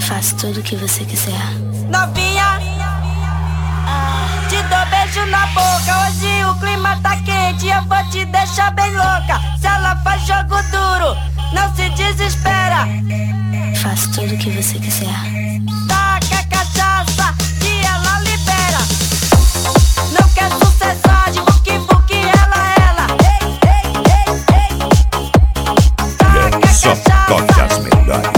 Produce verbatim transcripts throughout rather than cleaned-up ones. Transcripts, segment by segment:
Faço tudo o que você quiser. Novinha, te dou beijo na boca. Hoje o clima tá quente, eu vou te deixar bem louca. Se ela faz jogo duro, não se desespera. Faço tudo o que você quiser. Taca a cachaça que ela libera. Não quer sucessar de buque buque, ela, ela. Ei, ei, ei, ei. Taca a Só toque cachaça. as melhores.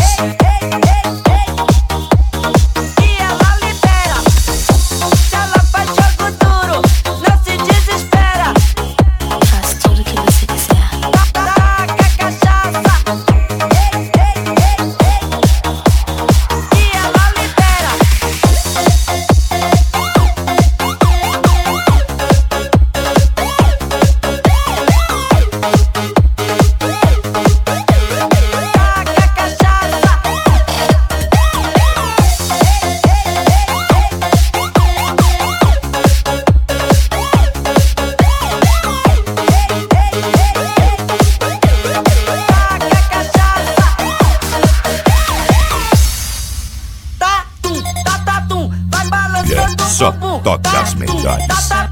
Só toque as melhores.